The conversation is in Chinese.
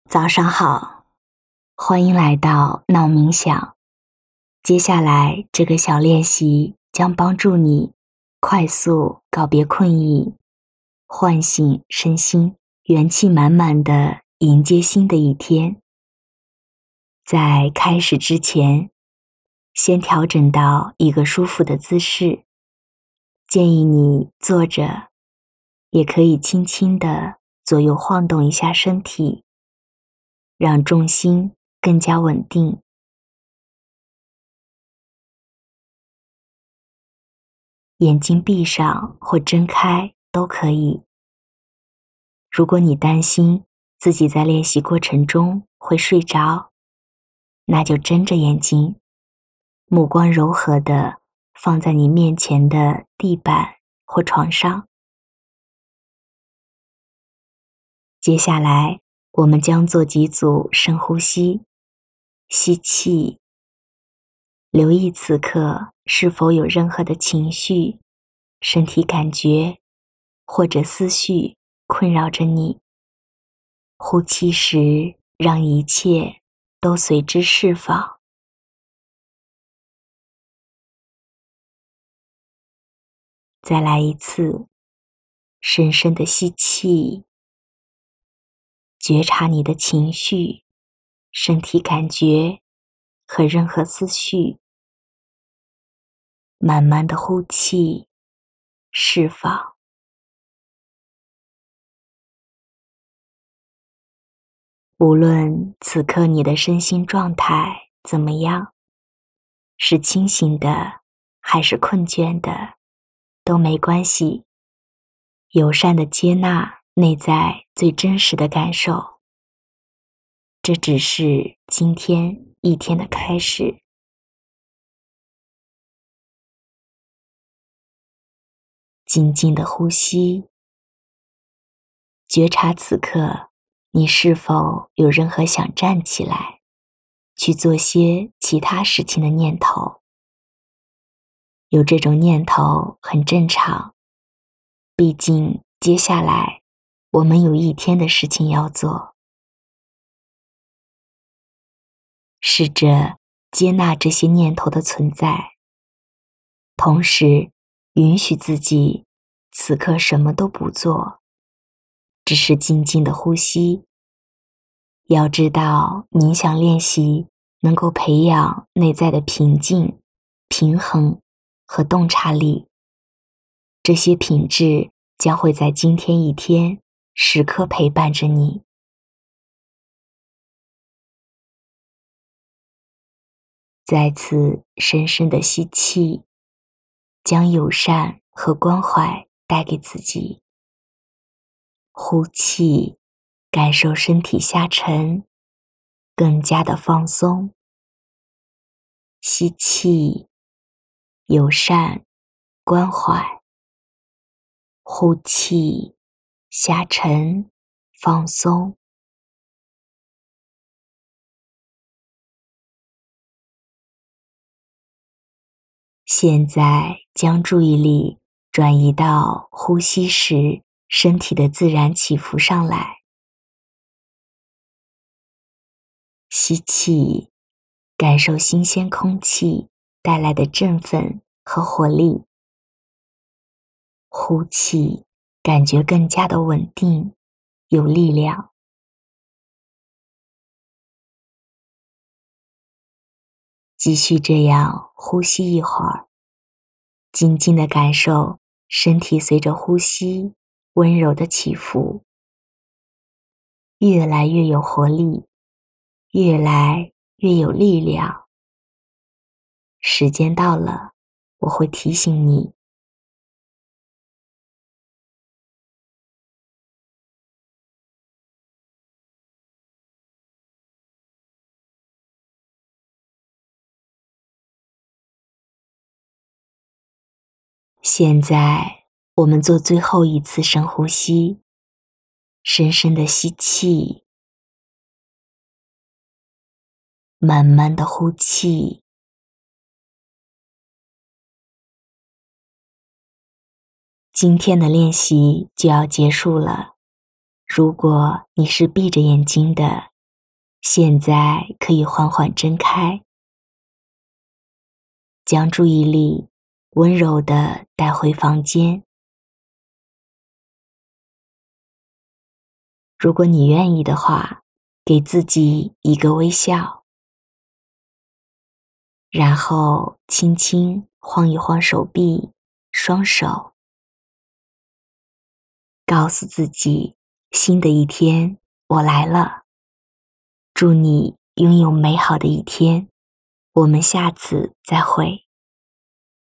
早上好，欢迎来到闹冥想。接下来这个小练习将帮助你快速告别困意，唤醒身心，元气满满地迎接新的一天。在开始之前，先调整到一个舒服的姿势，建议你坐着，也可以轻轻地左右晃动一下身体，让重心更加稳定。眼睛闭上或睁开都可以。如果你担心自己在练习过程中会睡着，那就睁着眼睛，目光柔和地放在你面前的地板或床上。接下来，我们将做几组深呼吸。吸气，留意此刻是否有任何的情绪、身体感觉或者思绪困扰着你。呼气时，让一切都随之释放。再来一次，深深的吸气，觉察你的情绪、身体感觉和任何思绪。慢慢的呼气，释放。无论此刻你的身心状态怎么样，是清醒的还是困倦的，都没关系。友善的接纳内在最真实的感受。这只是今天一天的开始。静静的呼吸，觉察此刻你是否有任何想站起来去做些其他事情的念头。有这种念头很正常，毕竟接下来我们有一天的事情要做。试着接纳这些念头的存在，同时允许自己此刻什么都不做，只是静静的呼吸。要知道，冥想练习能够培养内在的平静、平衡和洞察力。这些品质将会在今天一天时刻陪伴着你。再次深深的吸气，将友善和关怀带给自己。呼气，感受身体下沉，更加的放松。吸气，友善，关怀。呼气，下沉，放松。现在将注意力转移到呼吸时身体的自然起伏上来。吸气，感受新鲜空气带来的振奋和活力。呼气，感觉更加的稳定，有力量。继续这样呼吸一会儿，静静地感受身体随着呼吸温柔的起伏，越来越有活力，越来越有力量。时间到了，我会提醒你。现在我们做最后一次深呼吸，深深的吸气，慢慢的呼气。今天的练习就要结束了，如果你是闭着眼睛的， 现在可以缓缓睁开，将注意力温柔地带回房间。如果你愿意的话，给自己一个微笑，然后轻轻晃一晃手臂、双手，告诉自己，新的一天，我来了。祝你拥有美好的一天，我们下次再会。